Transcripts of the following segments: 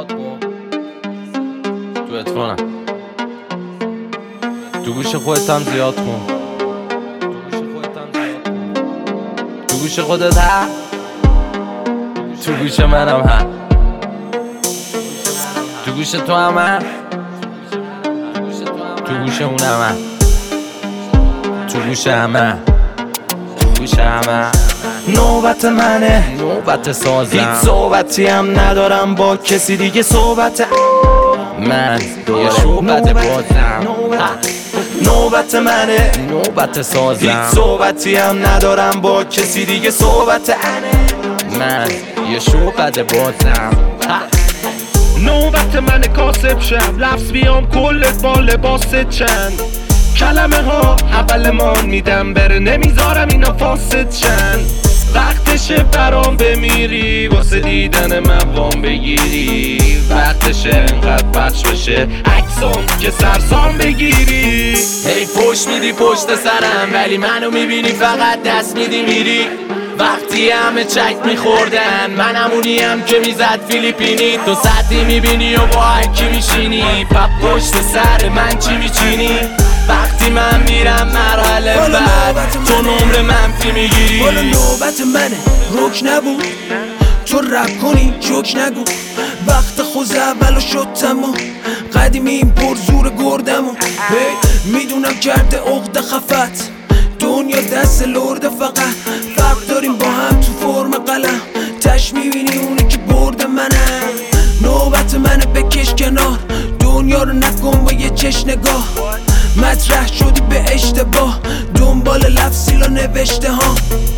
زیاد کن تو اتفانم تو گوش خودت هم زیاد کن تو گوش خودت هم تو گوش منم هم تو گوش تو هم تو گوش اونم هم تو گوش همه تو گوش همه نوبت منه، نوبت سازم، هیچ صحبتی هم ندارم با کسی دیگه. صحبت من یه شوبت بازم، نوبت منه، نوبت سازم، هیچ صحبتی هم ندارم با کسی دیگه. صحبت من یه شوبت بازم. نوبت من کاسب شم، لفظ بیام کلت با لباست چند کلمه ها اولمان میدم بره، نمیذارم اینا فاسد شن. وقتشه برام بمیری واسه دیدن من وام بگیری، وقتشه انقدر پخش بشه عکسام که سرسام بگیری. هی پشت میدی پشت سرم ولی منو میبینی فقط دست میدی میری. وقتی همه چک میخوردن من همونیم که میزد فیلیپینی. تو سطحی میبینی و با هرکی میشینی، پا پشت سر من چی میچینی؟ وقتی من میرم مرحله بعد تو نمره منفی میگیری. بالا نوبت منه، روک نبود تو رپ کنی جوک نگو. وقت خوز اولو شد تمام، قدیمیم پر زور گردمو. میدونم کرده عقد خفت، دنیا دست لرده فقط. فرق داریم با هم تو فرم قلم، تش میبینی اونه که برد منم. نوبت منه بکش کنار، دنیا رو نکن با یه چش نگاه. مطرح شدی به اشتباه، دنبال لفظیلا نوشته ها.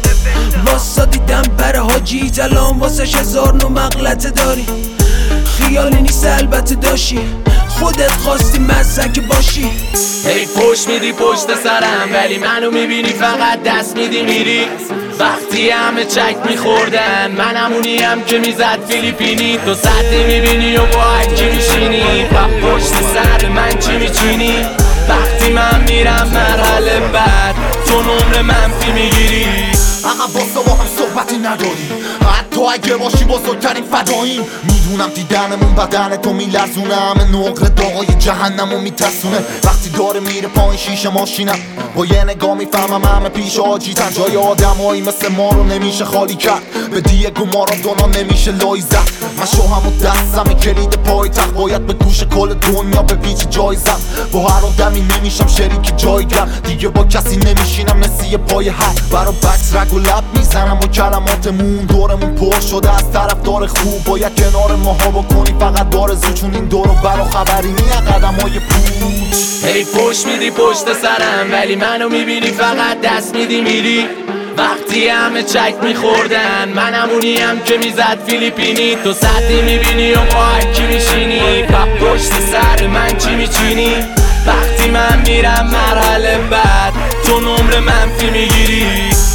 واسا دیدم بره حاجی الان واسش 1000 نوع مغلطه داری. خیالی نیست البته داشی، خودت خواستی مزک باشی. هی پشت میدی پشت سرم ولی منو میبینی فقط دست میدی میری. وقتی همه چک میخوردن من همونیم که میزد فیلیپینی. تو سطحی میبینی و با هرکی میشینی، پا پشت سر من چی میچینی؟ وقتی من میرم مرحله بعد تو نمره منفی میگیری. عقب باستا با هم صحبتی نداریم، حتی اگه باشی بزرگترین فداییم. میدونم دیدنمون بدن تو میلرزونه، همه نقره داغای جهنمو میترسونه. وقتی داره میره پایین شیشه ماشینم، با یه نگاه میفهمم همه پیش آجیتن. جای آدمایی مثل ما رو نمیشه خالی کرد، به دیگو مارادونا نمیشه لای زد. من شوهم و دستم کلید پای تخت، باید به گوش کل دنیا به پیچ جای زد. با هر آدمی نمیشم شریک جایگم، دیگه با کسی نمیشینم نسی پای حد. برا بکس رگ و لب میزنم و کلماتمون دورمون پر شده از طرفدار خوب. باید کنار ماها بکنی فقط دارزو، چون این دورو برا خبری نیه قدم های پوچ. هی پشت میدی پشت سرم ولی منو میبینی فقط دست میدی میری. وقتی همه چک میخوردن من همونیم که میزد فیلیپینی. تو سطحی میبینی و با هرکی میشینی، پا پشت سر من چی میچینی؟ وقتی من میرم مرحله بعد تو نمره منفی میگیری.